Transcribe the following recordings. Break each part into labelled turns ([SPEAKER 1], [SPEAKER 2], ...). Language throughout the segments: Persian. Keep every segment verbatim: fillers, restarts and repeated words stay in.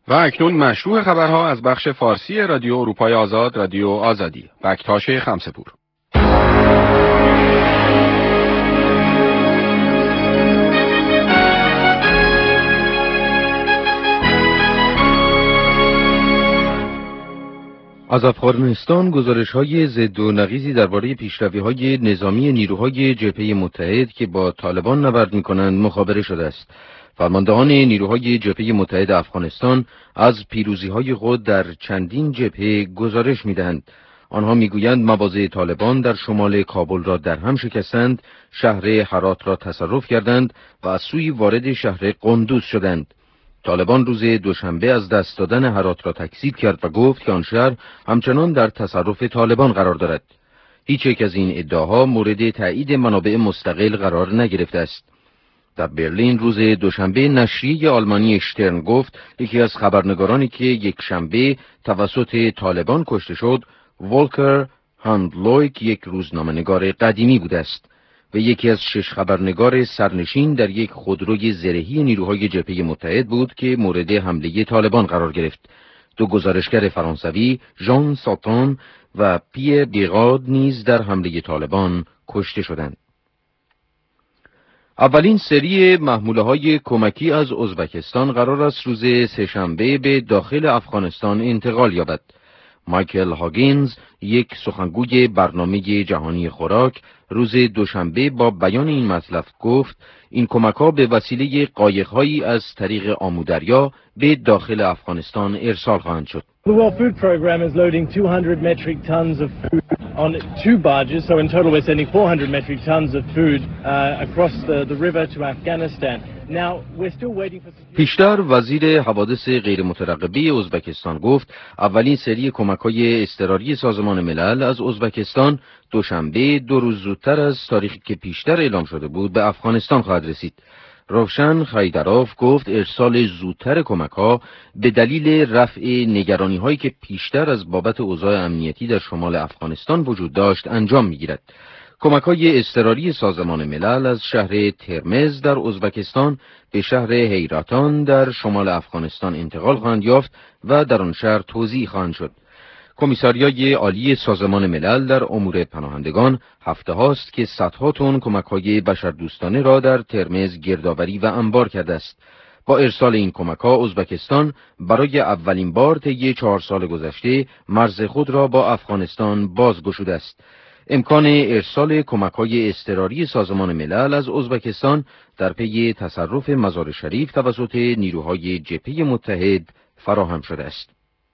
[SPEAKER 1] و اکنون مشروع خبرها از بخش فارسی رادیو اروپای آزاد، رادیو آزادی. بکتاش خمسه‌پور.
[SPEAKER 2] از افغانستان گزارش‌های ضد و نقیضی درباره پیشروی‌های نظامی نیروهای جبهه متحد که با طالبان نبرد می‌کنند مخابره شده است. فرماندهان نیروهای جبهه متحد افغانستان از پیروزی‌های خود در چندین جبهه گزارش می‌دهند. آنها می‌گویند مواضع طالبان در شمال کابل را در هم شکستند، شهر هرات را تصرف کردند و از سوی وارد شهر قندوز شدند. طالبان روز دوشنبه از دست دادن هرات را تکذیب کرد و گفت که آن شهر همچنان در تصرف طالبان قرار دارد. هیچ یک از این ادعاها مورد تایید منابع مستقل قرار نگرفته است. در برلین روز دوشنبه نشریه آلمانی اشترن گفت یکی از خبرنگارانی که یک شنبه توسط طالبان کشته شد، ولکر هاندلویک، یک روزنامه‌نگار قدیمی بوده است و یکی از شش خبرنگار سرنشین در یک خودروی زرهی نیروهای جبهه متحد بود که مورد حمله طالبان قرار گرفت. دو گزارشگر فرانسوی، ژان ساتان و پیر بیغاد نیز در حمله طالبان کشته شدند. اولین سری محموله‌های کمکی از ازبکستان قرار است روز سه‌شنبه به داخل افغانستان انتقال یابد. مایکل هاگینز، یک سخنگوی برنامه جهانی خوراک، روز دوشنبه با بیان این مطلب گفت این کمک‌ها به وسیله قایق‌هایی از طریق آمودریا به داخل افغانستان ارسال خواهند شد.
[SPEAKER 3] The World Food Program is loading two hundred metric tons of food on two barges, so in total we're sending four hundred metric tons of food uh, across the, the river to Afghanistan. Now we're still waiting for
[SPEAKER 2] پیشتر وزیر حوادث غیر مترقبه ازبکستان گفت اولین سری کمک‌های اضطراری سازمان ملل از ازبکستان دوشنبه دو روز زودتر از تاریخی که پیشتر اعلام شده بود به افغانستان خواهد رسید. روشن خیدروف گفت ارسال زودتر کمک‌ها به دلیل رفع نگرانی‌هایی که پیشتر از بابت اوضاع امنیتی در شمال افغانستان وجود داشت انجام می‌گیرد. کمک‌های اضطراری سازمان ملل از شهر ترمز در ازبکستان به شهر هیراتان در شمال افغانستان انتقال خواهند یافت و در آن شهر توزیع خواهند شد. کمیساریای عالی سازمان ملل در امور پناهندگان هفته هاست که صدها تن کمک‌های بشردوستانه را در ترمز گردآوری و انبار کرده است. با ارسال این کمک‌ها ازبکستان برای اولین بار طی چهار سال گذشته مرز خود را با افغانستان بازگشوده است. امکان ارسال کمک‌های اضطراری سازمان ملل از ازبکستان در پی تصرف مزار شریف توسط نیروهای جبهه متحد فراهم شده است.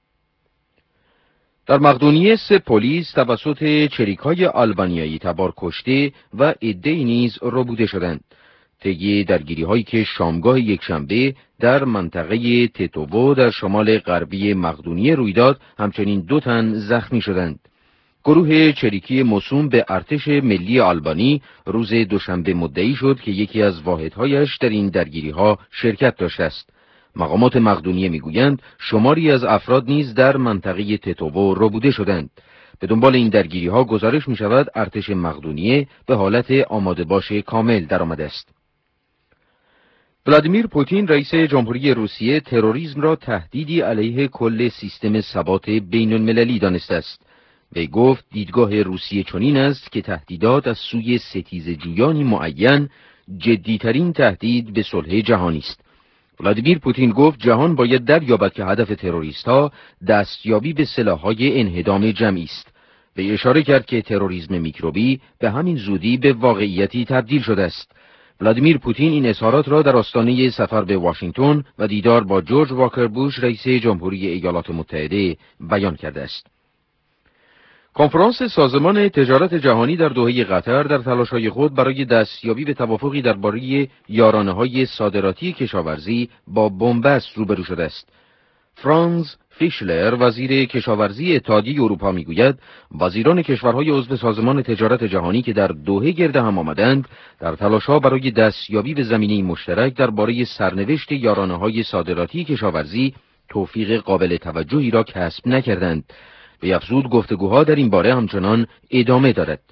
[SPEAKER 2] در مقدونیه سه پلیس توسط چریک‌های آلبانیایی تبار کشته و عده‌ای نیز ربوده شدند. طی درگیری‌هایی که شامگاه یکشنبه در منطقه تتوو در شمال غربی مقدونیه روی داد، همچنین دو تن زخمی شدند. گروه چریکی موسوم به ارتش ملی آلبانی روز دوشنبه مدعی شد که یکی از واحدهایش در این درگیری‌ها شرکت داشته است. مقامات مقدونیه میگویند شماری از افراد نیز در منطقه تتوو ربوده شدند. به دنبال این درگیری‌ها گزارش می‌شود ارتش مقدونیه به حالت آماده باش کامل درآمده است. ولادیمیر پوتین رئیس جمهوری روسیه تروریسم را تهدیدی علیه کل سیستم ثبات بین‌المللی دانسته است. وی گفت دیدگاه روسیه چنین است که تهدیدات از سوی ستیزجویانی معین جدیترین تهدید به صلح جهانی است. ولادیمیر پوتین گفت جهان باید دریابد که هدف تروریست‌ها دستیابی به سلاح‌های انهدام جمعی است. وی اشاره کرد که تروریسم میکروبی به همین زودی به واقعیتی تبدیل شده است. ولادیمیر پوتین این اظهارات را در آستانه سفر به واشنگتن و دیدار با جورج واکر بوش رئیس جمهوری ایالات متحده بیان کرده است. کنفرانس سازمان تجارت جهانی در دوحه قطر در تلاش‌های خود برای دستیابی به توافقی درباره یارانه‌های صادراتی کشاورزی با بنبست روبرو شده است. فرانز فیشلر وزیر کشاورزی اتحادیه اروپا میگوید وزیران کشورهای عضو سازمان تجارت جهانی که در دوحه گرد هم آمدند در تلاش‌ها برای دستیابی به زمینه مشترک درباره سرنوشت یارانه‌های صادراتی کشاورزی توفیق قابل توجهی را کسب نکردند. به افزود گفتگوها در این باره همچنان ادامه دارد.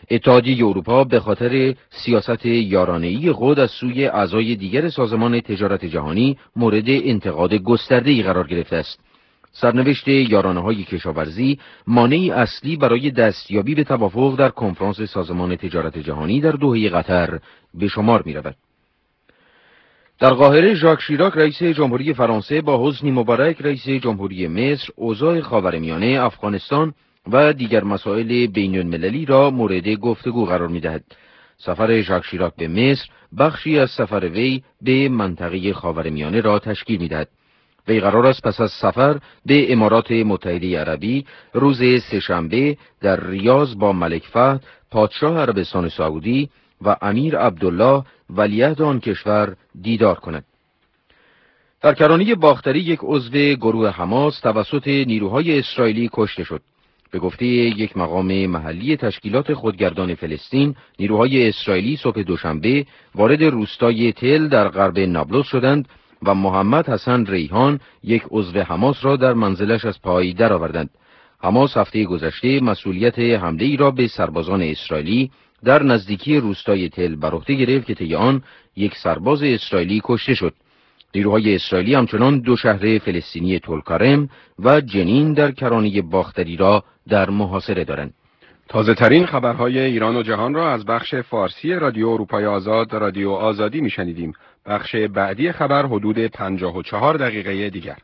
[SPEAKER 2] اتحادیه اروپا به خاطر سیاست یارانه‌ای خود از سوی اعضای دیگر سازمان تجارت جهانی مورد انتقاد گسترده‌ای قرار گرفته است. سرنوشت یارانه‌های کشاورزی مانعی اصلی برای دستیابی به توافق در کنفرانس سازمان تجارت جهانی در دوحه قطر به شمار می‌رود. در قاهره ژاک شیراک رئیس جمهوری فرانسه با حسنی مبارک رئیس جمهوری مصر اوضاع خاورمیانه، افغانستان و دیگر مسائل بین‌المللی را مورد گفتگو قرار می‌دهد. سفر ژاک شیراک به مصر بخشی از سفر وی به منطقه خاورمیانه را تشکیل می‌دهد. وی قرار است پس از سفر به امارات متحده عربی روز سه‌شنبه در ریاض با ملک فهد پادشاه عربستان سعودی و امیر عبدالله ولیعهد آن کشور دیدار کند. در کرانه باختری یک عضو گروه حماس توسط نیروهای اسرائیلی کشته شد. به گفته یک مقام محلی تشکیلات خودگردان فلسطین، نیروهای اسرائیلی صبح دوشنبه وارد روستای تل در غرب نابلس شدند و محمد حسن ریحان، یک عضو حماس را در منزلش از پای درآوردند. حماس هفته گذشته مسئولیت حمله ای را به سربازان اسرائیلی در نزدیکی روستای تل بر عهده گرفت که طی آن یک سرباز اسرائیلی کشته شد. نیروهای اسرائیلی همچنان دو شهر فلسطینی تلکارم و جنین در کرانه باختری را در محاصره دارند.
[SPEAKER 1] تازه ترین خبرهای ایران و جهان را از بخش فارسی رادیو اروپای آزاد، رادیو آزادی میشنیدیم. بخش بعدی خبر حدود پنجاه و چهار دقیقه دیگر.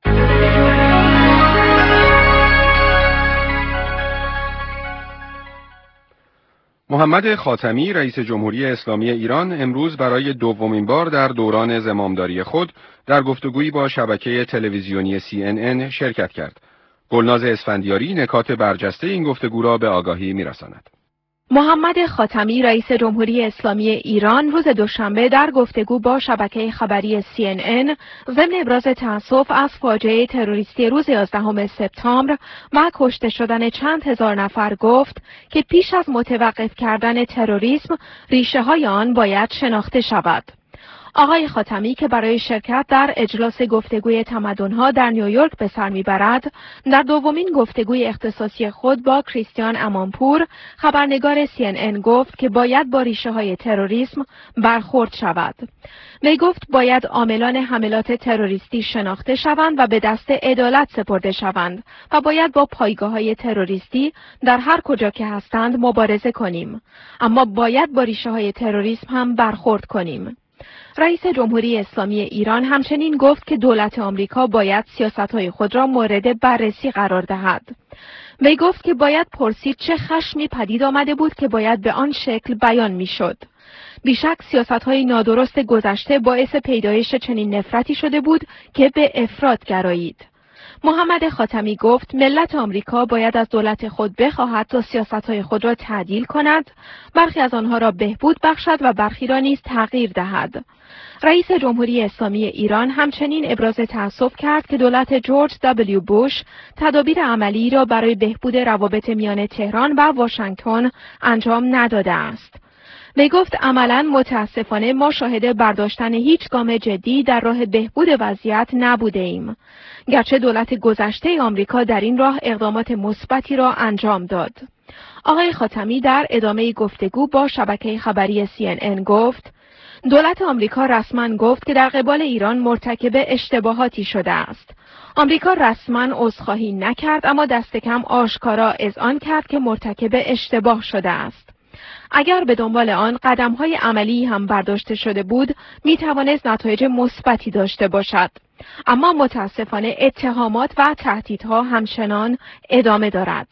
[SPEAKER 1] محمد خاتمی رئیس جمهوری اسلامی ایران امروز برای دومین بار در دوران زمامداری خود در گفتگویی با شبکه تلویزیونی سی ان ان شرکت کرد. گلناز اسفندیاری نکات برجسته این گفتگو را به آگاهی می‌رساند.
[SPEAKER 4] محمد خاتمی رئیس جمهوری اسلامی ایران روز دوشنبه در گفتگو با شبکه خبری سی ان ان ضمن ابراز تأسف از فاجعه تروریستی روز یازدهم سپتامبر و کشته شدن چند هزار نفر گفت که پیش از متوقف کردن تروریسم ریشه های آن باید شناخته شود. آقای خاتمی که برای شرکت در اجلاس گفتگوی تمدن‌ها در نیویورک به سر می‌برد، در دومین گفتگوی اختصاصی خود با کریستیان امانپور، خبرنگار سی ان ان گفت که باید با ریشه‌های تروریسم برخورد شود. وی گفت باید عاملان حملات تروریستی شناخته شوند و به دست عدالت سپرده شوند و باید با پایگاه‌های تروریستی در هر کجا که هستند مبارزه کنیم. اما باید با ریشه‌های تروریسم هم برخورد کنیم. رئیس جمهوری اسلامی ایران همچنین گفت که دولت آمریکا باید سیاست‌های خود را مورد بررسی قرار دهد. وی گفت که باید پرسید چه خشمی پدید آمده بود که باید به آن شکل بیان می‌شد. بیشک سیاست‌های نادرست گذشته باعث پیدایش چنین نفرتی شده بود که به افراط گرایید. محمد خاتمی گفت ملت آمریکا باید از دولت خود بخواهد تا سیاست‌های خود را تعدیل کند، برخی از آنها را بهبود بخشد و برخی را نیز تغییر دهد. رئیس جمهوری اسلامی ایران همچنین ابراز تأسف کرد که دولت جورج دبلیو بوش تدابیر عملی را برای بهبود روابط میان تهران و واشنگتن انجام نداده است. وی گفت عملاً متاسفانه ما شاهد برداشتن هیچ گام جدی در راه بهبود وضعیت نبوده ایم. گرچه دولت گذشته آمریکا در این راه اقدامات مثبتی را انجام داد. آقای خاتمی در ادامه گفتگو با شبکه خبری سی ان ان گفت دولت آمریکا رسما گفت که در قبال ایران مرتکب اشتباهاتی شده است. آمریکا رسما عذرخواهی نکرد اما دست کم آشکارا اذعان کرد که مرتکب اشتباه شده است. اگر به دنبال آن قدم‌های عملی هم برداشته شده بود، می توانست نتایج مثبتی داشته باشد. اما متاسفانه اتهامات و تهدیدها همچنان ادامه دارد.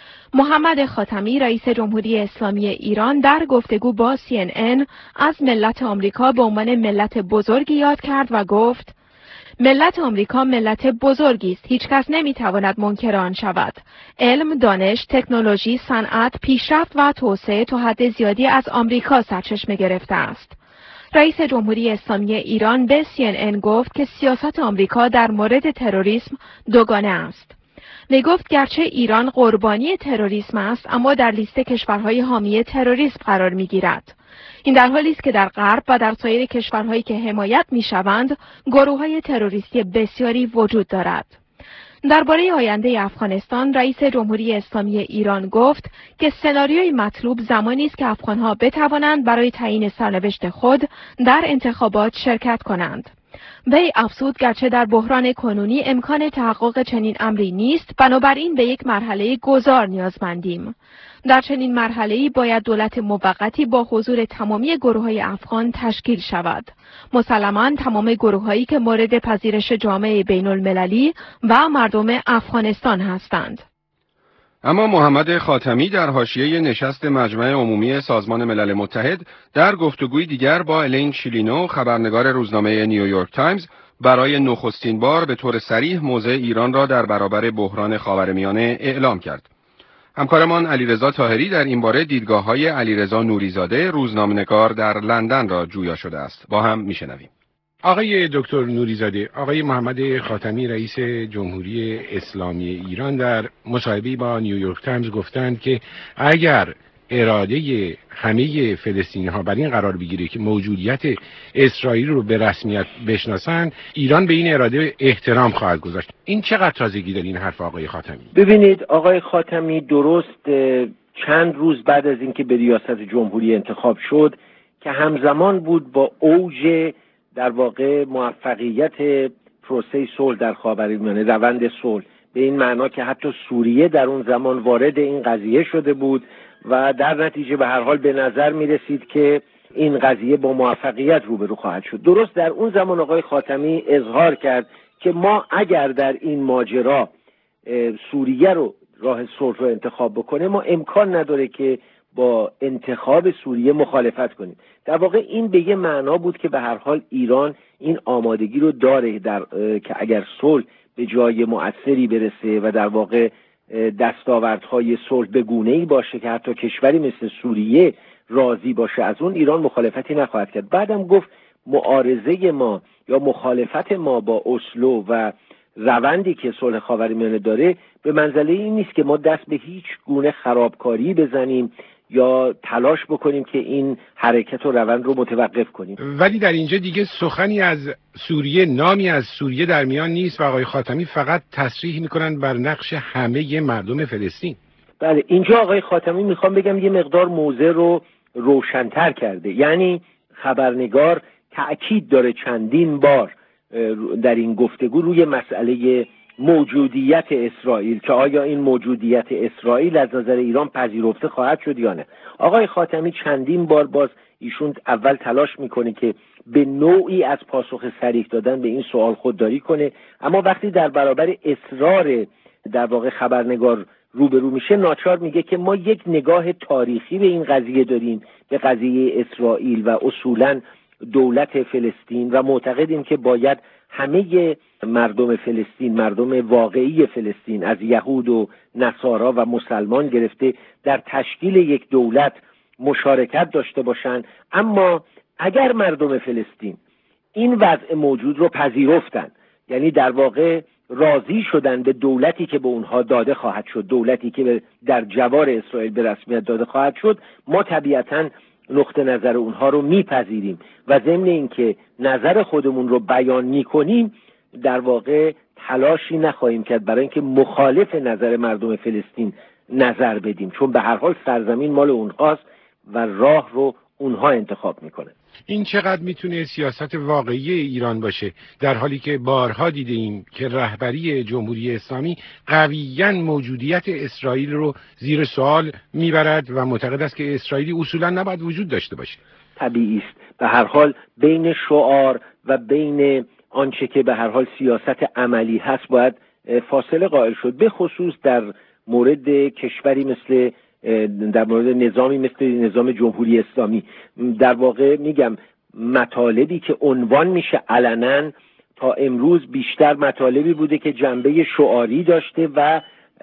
[SPEAKER 4] محمد خاتمی رئیس جمهوری اسلامی ایران در گفتگو با سی ان ان از ملت آمریکا به عنوان ملت بزرگی یاد کرد و گفت ملت آمریکا ملت بزرگی است. هیچ کس نمیتواند منکر آن شود. علم، دانش، تکنولوژی، صنعت، پیشرفت و توسعه تا حد زیادی از آمریکا سرچشمه گرفته است. رئیس جمهوری اسلامی ایران به سی ان ان گفت که سیاست آمریکا در مورد تروریسم دوگانه است. وی گفت گرچه ایران قربانی تروریسم است اما در لیست کشورهای حامی تروریسم قرار می‌گیرد. این در حالی است که در غرب و در سایر کشورهایی که حمایت می‌شوند گروه‌های تروریستی بسیاری وجود دارد. درباره آینده افغانستان، رئیس جمهوری اسلامی ایران گفت که سناریوی مطلوب زمانی است که افغانها بتوانند برای تعیین سرنوشت خود در انتخابات شرکت کنند. وی افزود گرچه در بحران کنونی امکان تحقق چنین امری نیست، بنابراین به یک مرحله گذار نیازمندیم. در چنین مرحله‌ای باید دولت موقتی با حضور تمامی گروه‌های افغان تشکیل شود. مسلماً تمام گروه‌هایی که مورد پذیرش جامعه بین‌المللی و مردم افغانستان هستند.
[SPEAKER 1] اما محمد خاتمی در حاشیه نشست مجمع عمومی سازمان ملل متحد در گفتگوی دیگر با الین شیلینو، خبرنگار روزنامه نیویورک تایمز، برای نخستین بار به طور صریح موضع ایران را در برابر بحران خاورمیانه اعلام کرد. همکارمان علیرضا طاهری در این باره دیدگاه‌های علیرضا نوریزاده، روزنامه‌نگار در لندن را جویا شده است. با هم میشنویم.
[SPEAKER 5] آقای دکتر نوریزاده، آقای محمد خاتمی رئیس جمهوری اسلامی ایران در مصاحبه‌ای با نیویورک تایمز گفتند که اگر اراده همه فلسطینی‌ها بر این قرار بگیره که موجودیت اسرائیل رو به رسمیت بشناسند، ایران به این اراده احترام خواهد گذاشت. این چقدر تازگی داره این حرف آقای خاتمی؟
[SPEAKER 6] ببینید آقای خاتمی درست چند روز بعد از اینکه به ریاست جمهوری انتخاب شد که همزمان بود با اوج در واقع موفقیت پروسه صلح در خاورمیانه، روند صلح، به این معنا که حتی سوریه در اون زمان وارد این قضیه شده بود و در نتیجه به هر حال به نظر می رسید که این قضیه با موفقیت روبرو خواهد شد. درست در اون زمان آقای خاتمی اظهار کرد که ما اگر در این ماجرا سوریه رو راه صلح رو انتخاب بکنه، ما امکان نداره که با انتخاب سوریه مخالفت کنیم. در واقع این به یه معنا بود که به هر حال ایران این آمادگی رو داره در که اگر صلح به جای مؤثری برسه و در واقع دستاوردهای صلح به گونه‌ای باشه که حتی کشوری مثل سوریه راضی باشه از اون، ایران مخالفتی نخواهد کرد. بعدم گفت معارضه ما یا مخالفت ما با اسلو و روندی که صلح خاورمیانه داره به منزله این نیست که ما دست به هیچ گونه خرابکاری بزنیم یا تلاش بکنیم که این حرکت و روند رو متوقف کنیم.
[SPEAKER 5] ولی در اینجا دیگه سخنی از سوریه، نامی از سوریه در میان نیست و آقای خاتمی فقط تصریح میکنن بر نقش همه مردم فلسطین.
[SPEAKER 6] بله، اینجا آقای خاتمی میخوام بگم یه مقدار موضوع رو روشن‌تر کرده. یعنی خبرنگار تأکید داره چندین بار در این گفتگو روی مسئله موجودیت اسرائیل که آیا این موجودیت اسرائیل از نظر ایران پذیرفته خواهد شد یا نه. آقای خاتمی چندین بار باز ایشون اول تلاش میکنه که به نوعی از پاسخ صریح دادن به این سوال خودداری کنه، اما وقتی در برابر اصرار در واقع خبرنگار روبرو میشه، ناچار میگه که ما یک نگاه تاریخی به این قضیه داریم، به قضیه اسرائیل و اصولاً دولت فلسطین، و معتقدیم که باید همه مردم فلسطین، مردم واقعی فلسطین از یهود و نصارا و مسلمان گرفته در تشکیل یک دولت مشارکت داشته باشند. اما اگر مردم فلسطین این وضع موجود رو پذیرفتن، یعنی در واقع راضی شدن به دولتی که به اونها داده خواهد شد، دولتی که در جوار اسرائیل به رسمیت داده خواهد شد، ما طبیعتاً نقطه نظر اونها رو میپذیریم و ضمن اینکه نظر خودمون رو بیان میکنیم در واقع تلاشی نخواهیم کرد برای اینکه مخالف نظر مردم فلسطین نظر بدیم، چون به هر حال سرزمین مال اونهاست و راه رو اونها انتخاب میکنن.
[SPEAKER 5] این چقدر میتونه سیاست واقعی ایران باشه در حالی که بارها دیدیم که رهبری جمهوری اسلامی قویاً موجودیت اسرائیل رو زیر سوال میبرد و معتقد است که اسرائیلی اصولاً نباید وجود داشته باشه؟
[SPEAKER 6] طبیعی است. به هر حال بین شعار و بین آنچه که به هر حال سیاست عملی هست باید فاصله قائل شد، به خصوص در مورد کشوری مثل در مورد نظامی مثل نظام جمهوری اسلامی. در واقع میگم مطالبی که عنوان میشه علنا تا امروز بیشتر مطالبی بوده که جنبه شعاری داشته و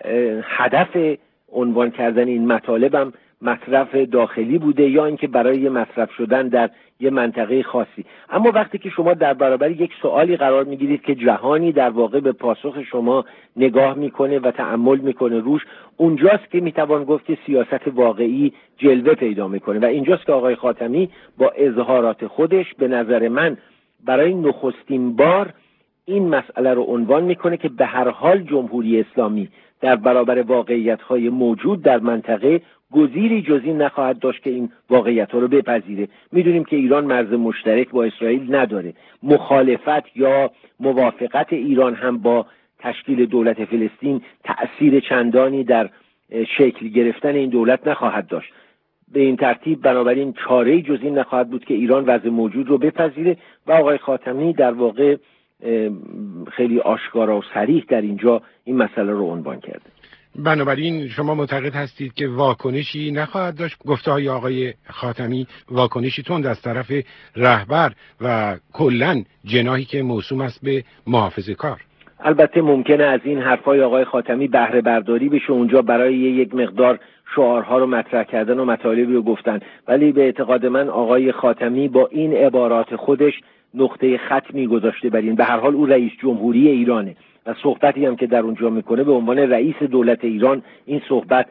[SPEAKER 6] هدف عنوان کردن این مطالب هم مصرف داخلی بوده یا اینکه برای مصرف شدن در یه منطقه خاصی. اما وقتی که شما در برابر یک سوالی قرار میگیرید که جهانی در واقع به پاسخ شما نگاه میکنه و تأمل میکنه روش، اونجاست که میتوان گفت که سیاست واقعی جلوه پیدا میکنه و اینجاست که آقای خاتمی با اظهارات خودش به نظر من برای نخستین بار این مسئله رو عنوان میکنه که به هر حال جمهوری اسلامی در برابر واقعیت‌های موجود در منطقه گزیری جز این نخواهد داشت که این واقعیت‌ها رو بپذیره. میدونیم که ایران مرز مشترک با اسرائیل نداره. مخالفت یا موافقت ایران هم با تشکیل دولت فلسطین تأثیر چندانی در شکل گرفتن این دولت نخواهد داشت. به این ترتیب بنابراین چاره‌ای جز این نخواهد بود که ایران وضع موجود رو بپذیره و آقای خاتمی در واقع خیلی آشکارا و صریح در اینجا این مسئله رو عنوان کرده.
[SPEAKER 5] بنابراین شما معتقد هستید که واکنشی نخواهد داشت؟ گفته‌های آقای خاتمی واکنشی تند از طرف رهبر و کلاً جناحی که موسوم است به محافظه‌کار.
[SPEAKER 6] البته ممکنه از این حرفای آقای خاتمی بهره برداری بشه، اونجا برای یک مقدار شعارها رو مطرح کردن و مطالبی رو گفتن، ولی به اعتقاد من آقای خاتمی با این عبارات خودش نقطه ختمی گذاشته بر این. به هر حال او رئیس جمهوری ایرانه و صحبتی هم که در اونجا میکنه به عنوان رئیس دولت ایران این صحبت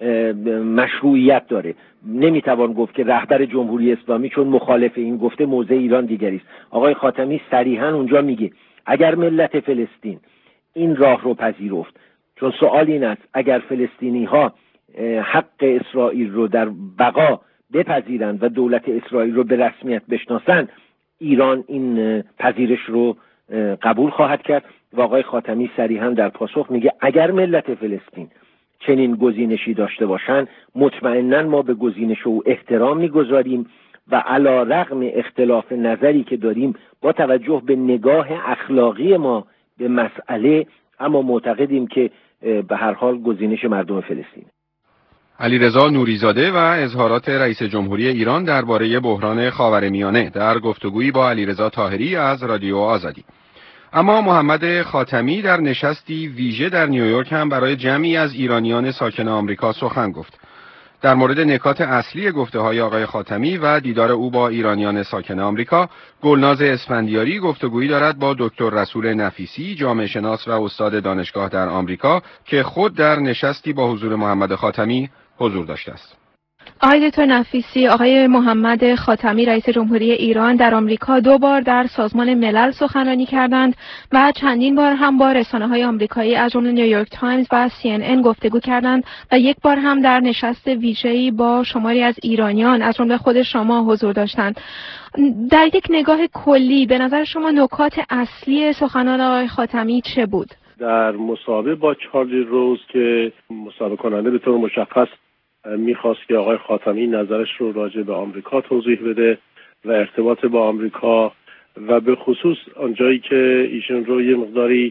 [SPEAKER 6] مشروعیت داره. نمیتوان گفت که رهبر جمهوری اسلامی چون مخالف این گفته موضع ایران دیگری است. آقای خاتمی صریحا اونجا میگه اگر ملت فلسطین این راه رو پذیرفت، چون سوال این است اگر فلسطینی ها حق اسرائیل رو در بقا بپذیرند و دولت اسرائیل رو به رسمیت بشناسند، ایران این پذیرش رو قبول خواهد کرد. و آقای خاتمی صریحا در پاسخ میگه اگر ملت فلسطین چنین گزینشی داشته باشند مطمئنا ما به گزینش او احترام میگذاریم و علی رغم اختلاف نظری که داریم با توجه به نگاه اخلاقی ما به مسئله اما معتقدیم که به هر حال گزینش مردم فلسطین.
[SPEAKER 1] علیرضا نوریزاده و اظهارات رئیس جمهوری ایران درباره بحران خاورمیانه در گفتگویی با علیرضا طاهری از رادیو آزادی. اما محمد خاتمی در نشستی ویژه در نیویورک هم برای جمعی از ایرانیان ساکن آمریکا سخن گفت. در مورد نکات اصلی گفته‌های آقای خاتمی و دیدار او با ایرانیان ساکن آمریکا، گلناز اسفندیاری گفتگویی دارد با دکتر رسول نفیسی، جامعه شناس و استاد دانشگاه در آمریکا که خود در نشستی با حضور محمد خاتمی حضور داشته است.
[SPEAKER 4] آقای دکتر نفیسی، آقای محمد خاتمی رئیس جمهوری ایران در آمریکا دو بار در سازمان ملل سخنرانی کردند و چندین بار هم با رسانه‌های آمریکایی از جمله نیویورک تایمز و سی ان ان گفتگو کردند و یک بار هم در نشست ویژه‌ای با شماری از ایرانیان از جمله خود شما حضور داشتند. در یک نگاه کلی به نظر شما نکات اصلی سخنان آقای خاتمی چه بود؟
[SPEAKER 7] در مسابقه با چارلی روز که مسابقه کننده به طور مشخص میخواست که آقای خاتمی نظرش رو راجع به آمریکا توضیح بده و ارتباط با آمریکا و به خصوص آنجایی که ایشون رو یه مقداری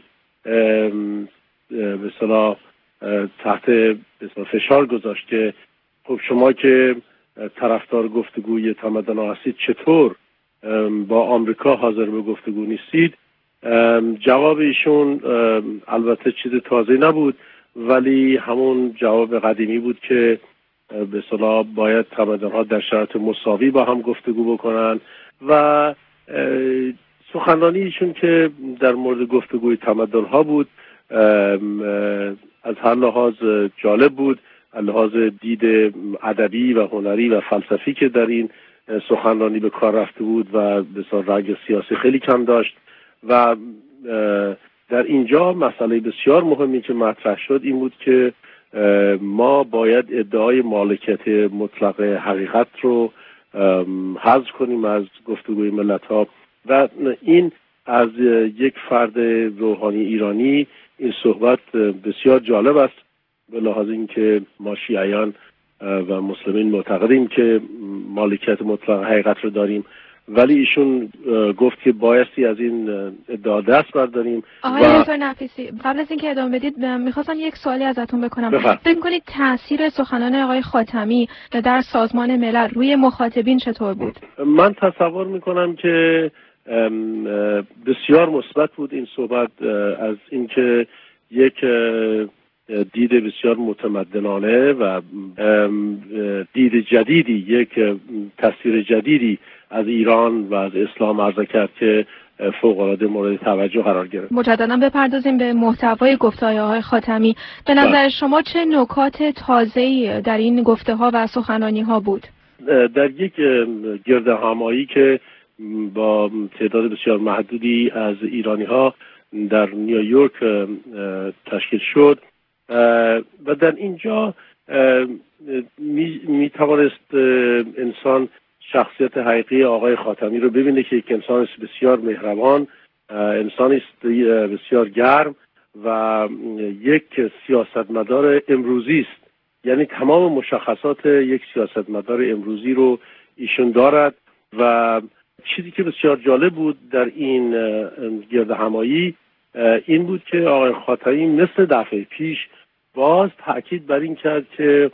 [SPEAKER 7] به اصطلاح تحت فشار گذاشت که خب شما که طرفدار گفتگوی تمدن هستید چطور با آمریکا حاضر به گفتگو نیستید؟ جواب ایشون البته چیز تازه نبود، ولی همون جواب قدیمی بود که به اصطلاح باید تمدن‌ها در شرایط مساوی با هم گفتگو بکنن و سخنرانی ایشون که در مورد گفتگوی تمدن‌ها بود از هر لحاظ جالب بود، از لحاظ دید ادبی و هنری و فلسفی که در این سخنرانی به کار رفته بود و به اصطلاح رنگ سیاسی خیلی کم داشت و در اینجا مسئله بسیار مهمی که مطرح شد این بود که ما باید ادعای مالکیت مطلق حقیقت رو حذف کنیم از گفتگوی ملت‌ها و این از یک فرد روحانی ایرانی این صحبت بسیار جالب است به لحاظ اینکه ما شیعیان و مسلمین معتقدیم که مالکیت مطلق حقیقت رو داریم، ولی ایشون گفت که بایستی از این ادعا دست برداریم.
[SPEAKER 4] آقای دکتر نفیسی، قبل از اینکه ادامه بدید میخواستم یک سوالی ازتون بکنم. فکر می‌کنید تاثیر سخنان آقای خاتمی در سازمان ملل روی مخاطبین چطور بود؟
[SPEAKER 7] من تصور میکنم که بسیار مثبت بود این صحبت، از اینکه یک دید بسیار متمدنانه و دید جدیدی، یک تصویر جدیدی از ایران و از اسلام عرضه کرد که فوق‌العاده مورد توجه قرار گرفت.
[SPEAKER 4] مجددا بپردازیم به محتوای گفته‌های آقای خاتمی. به نظر شما چه نکات تازه‌ای در این گفته‌ها و سخنرانی‌ها بود؟
[SPEAKER 7] در یک گردهمایی که با تعداد بسیار محدودی از ایرانی‌ها در نیویورک تشکیل شد و در اینجا می, می توانست انسان شخصیت حقیقی آقای خاتمی رو ببینه که یک انسان است بسیار مهربان، انسانی است بسیار گرم و یک سیاستمدار امروزی است. یعنی تمام مشخصات یک سیاستمدار امروزی رو ایشون دارد و چیزی که بسیار جالب بود در این گردهمایی این بود که آقای خاتمی مثل دفعه پیش باز تأکید بر این کرد که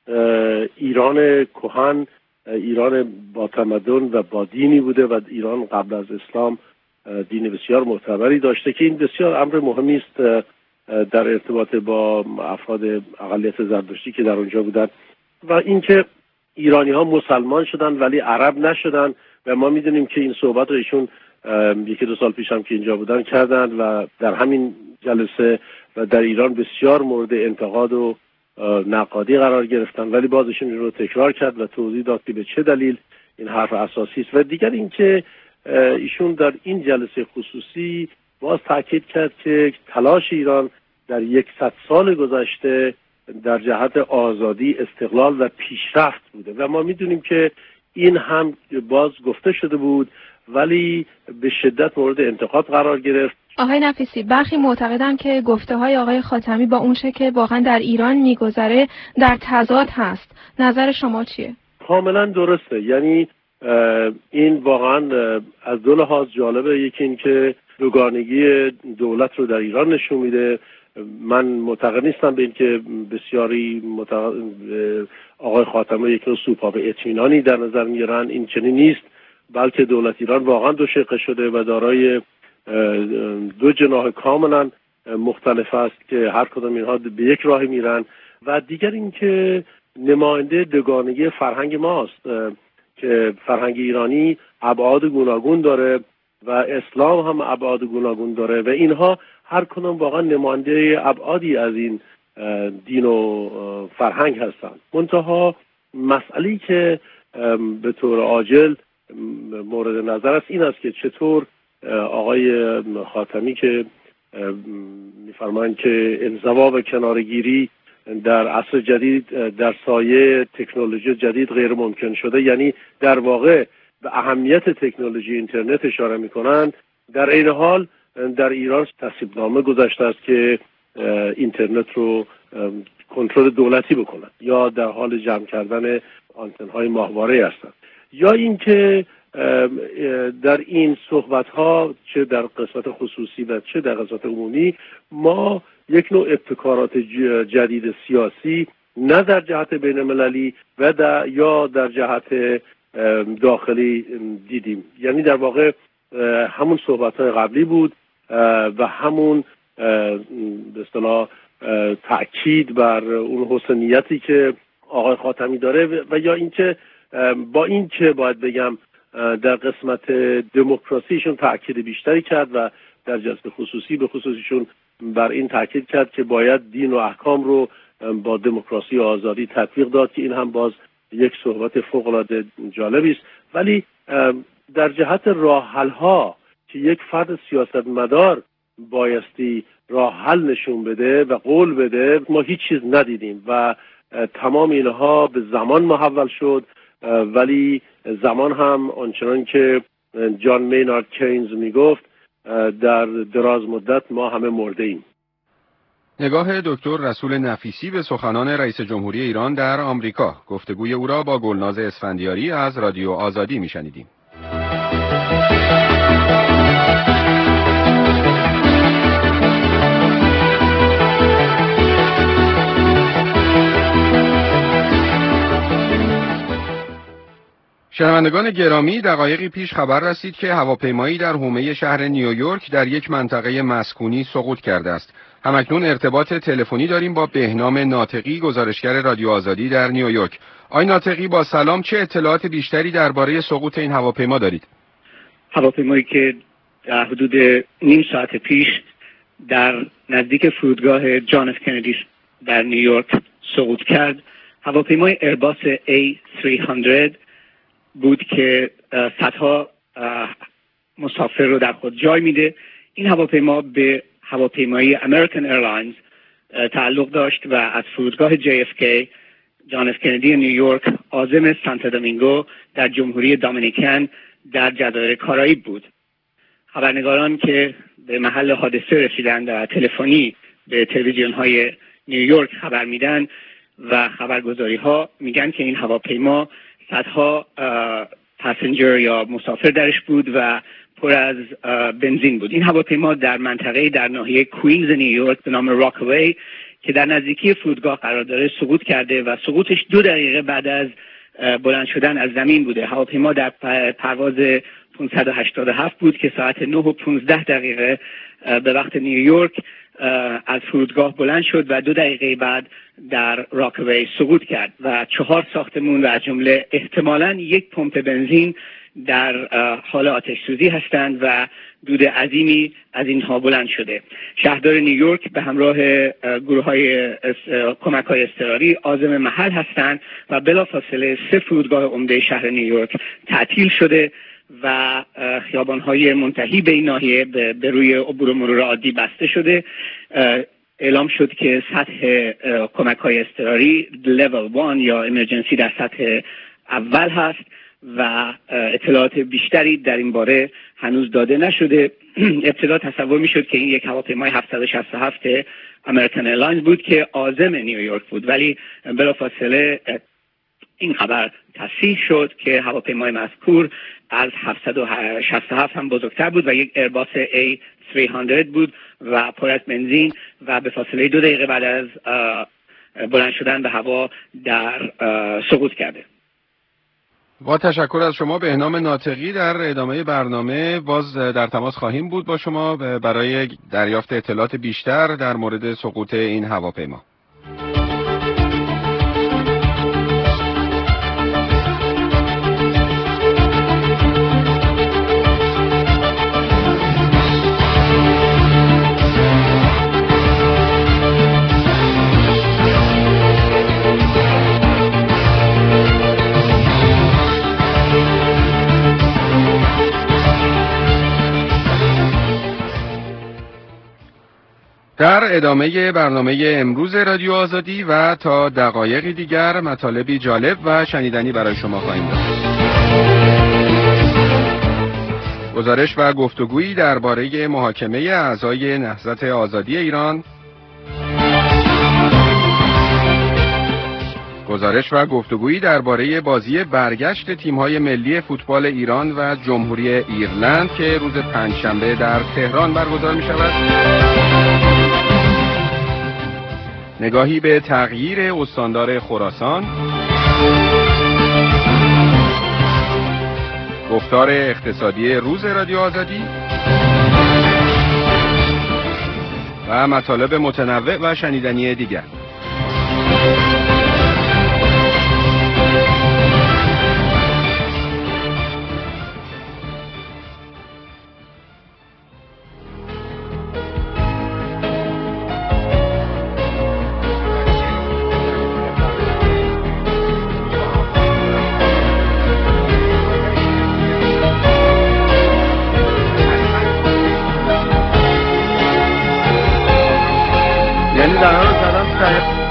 [SPEAKER 7] ایران کهن ایران با تمدن و با دینی بوده و ایران قبل از اسلام دین بسیار معتبری داشته که این بسیار امر مهمی است در ارتباط با افراد اقلیت زرتشتی که در اونجا بودن و اینکه ایرانی ها مسلمان شدن ولی عرب نشدن و ما میدونیم که این صحبت رو ایشون یکی دو سال پیش هم که اینجا بودن کردن و در همین جلسه و در ایران بسیار مورد انتقاد و نقادی قرار گرفتن، ولی باز ایشون این رو تکرار کرد و توضیح داد که به چه دلیل این حرف اساسی است. و دیگر اینکه ایشون در این جلسه خصوصی باز تاکید کرد که تلاش ایران در یکصد سال گذشته در جهت آزادی، استقلال و پیشرفت بوده و ما میدونیم که این هم باز گفته شده بود ولی به شدت مورد انتقاد قرار گرفت.
[SPEAKER 4] آقای نفیسی، برخی معتقدند که گفته های آقای خاتمی با اونچه که واقعا در ایران میگذره در تضاد هست. نظر شما چیه؟
[SPEAKER 7] کاملا درسته. یعنی این واقعا از دو لحاظ جالبه. یکی این که دوگانگی دولت رو در ایران نشون میده. من معتقد نیستم به این که بسیاری معتقد آقای خاتمی یک نوع سوپاپ اطمینانی در نظر میگیرن. این چنین نیست، بلکه دولت ایران واقعا دو شقه شده و دارای دو جناح کاملا مختلف است که هر کدام اینها به یک راه میرن. و دیگر اینکه نماینده دوگانگی فرهنگ ماست که فرهنگ ایرانی ابعاد گوناگون داره و اسلام هم ابعاد گوناگون داره و اینها هر کدام واقعا نماینده ابعادی از این دین و فرهنگ هستند. منتها مسئله‌ای که به طور عاجل مورد نظر است این است که چطور آقای خاتمی که می‌فرمایند که انزوا و کنارگیری در عصر جدید در سایه تکنولوژی جدید غیر ممکن شده، یعنی در واقع به اهمیت تکنولوژی اینترنت اشاره می‌کنند، در این حال در ایران تصویبنامه گذاشته است که اینترنت رو کنترل دولتی بکنند یا در حال جمع کردن آنتن‌های ماهواره هستند. یا اینکه در این صحبت‌ها چه در قسمت خصوصی و چه در قسمت عمومی ما یک نوع ابتکارات جدید سیاسی نه در جهت بین‌المللی و در یا در جهت داخلی دیدیم. یعنی در واقع همون صحبت‌های قبلی بود و همون به اصطلاح تأکید بر اون حسنیتی که آقای خاتمی داره و یا اینکه با این که باید بگم در قسمت دموکراسیشون تأکید بیشتری کرد و در جلسه خصوصی به خصوصیشون بر این تأکید کرد که باید دین و احکام رو با دموکراسی و آزادی تطبیق داد که این هم باز یک صحبت فوق‌العاده جالبی است. ولی در جهت راه حل‌ها که یک فرد سیاستمدار بایستی راه حل نشون بده و قول بده ما هیچ چیز ندیدیم و تمام اینها به زمان محول شد، ولی زمان هم آنچنان که جان مینارد کینز میگفت در دراز مدت ما همه مرده ایم.
[SPEAKER 1] نگاه دکتر رسول نفیسی به سخنان رئیس جمهوری ایران در آمریکا. گفتگوی او را با گلناز اسفندیاری از رادیو آزادی میشنیدیم. شنوندگان گرامی، دقایقی پیش خبر رسید که هواپیمایی در حومه شهر نیویورک در یک منطقه مسکونی سقوط کرده است. همکنون ارتباط تلفنی داریم با بهنام ناطقی، گزارشگر رادیو آزادی در نیویورک. آقای ناطقی با سلام، چه اطلاعات بیشتری درباره سقوط این هواپیما دارید؟
[SPEAKER 8] هواپیمایی که در حدود نیم ساعت پیش در نزدیک فرودگاه جان اف کندی در نیویورک سقوط کرد، هواپیمای ایرباس ای سیصد بود که صدها مسافر رو در خود جای میده. این هواپیما به هواپیمایی امریکن ایرلاینز تعلق داشت و از فرودگاه جی اف کی جان اف کندی نیویورک عازم سانتا دومینگو در جمهوری دامینیکن در جزایر کارائیب بود. خبرنگاران که به محل حادثه رسیدند و تلفنی به تلویزیون های نیویورک خبر میدن و خبرگزاری ها میگن که این هواپیما صدها پاسنجر یا مسافر درش بود و پر از بنزین بود. این هواپیما در منطقه در ناحیه کوینز نیویورک به نام راکوی که در نزدیکی فرودگاه قرار داره سقوط کرده و سقوطش دو دقیقه بعد از بلند شدن از زمین بوده. هواپیما در پرواز پانصد و هشتاد و هفت بود که ساعت نه و پانزده دقیقه به وقت نیویورک از فرودگاه بلند شد و دو دقیقه بعد در راکوی سقوط کرد و چهار ساختمون و از جمله احتمالاً یک پمپ بنزین در حال آتش سوزی هستند و دود عظیمی از اینها بلند شده. شهردار نیویورک به همراه گروه های کمک های اضطراری عازم محل هستند و بلافاصله سه فرودگاه عمده شهر نیویورک تعطیل شده و خیابان‌های منتهی به این ناحیه به روی عبور و مرور عادی بسته شده. اعلام شد که سطح کمک‌های اضطراری level one یا emergency در سطح اول هست و اطلاعات بیشتری در این باره هنوز داده نشده. ابتدا تصور می‌شد که این یک هواپیمای هفتصد و شصت و هفت امریکن ایرلاینز بود که عازم نیویورک بود، ولی بلافاصله این خبر تصحیح شد که هواپیمای مذکور از هفتصد و شصت و هفت هم بزرگتر بود و یک ایرباس ای سیصد بود و پر از بنزین و به فاصله دو دقیقه بعد از بلند شدن به هوا در سقوط کرده.
[SPEAKER 1] با تشکر از شما بهنام ناطقی. در ادامه برنامه باز در تماس خواهیم بود با شما برای دریافت اطلاعات بیشتر در مورد سقوط این هواپیما. در ادامه برنامه امروز رادیو آزادی و تا دقایقی دیگر مطالبی جالب و شنیدنی برای شما خواهیم داشت. گزارش و گفتگویی درباره محاکمه اعضای نهضت آزادی ایران، گزارش و گفتگویی درباره بازی برگشت تیم‌های ملی فوتبال ایران و جمهوری ایرلند که روز پنجشنبه در تهران برگزار می‌شود. نگاهی به تغییر استاندار خراسان، گفتار اقتصادی روز رادیو آزادی و مطالب متنوع و شنیدنی دیگر. یعنی در حال زدم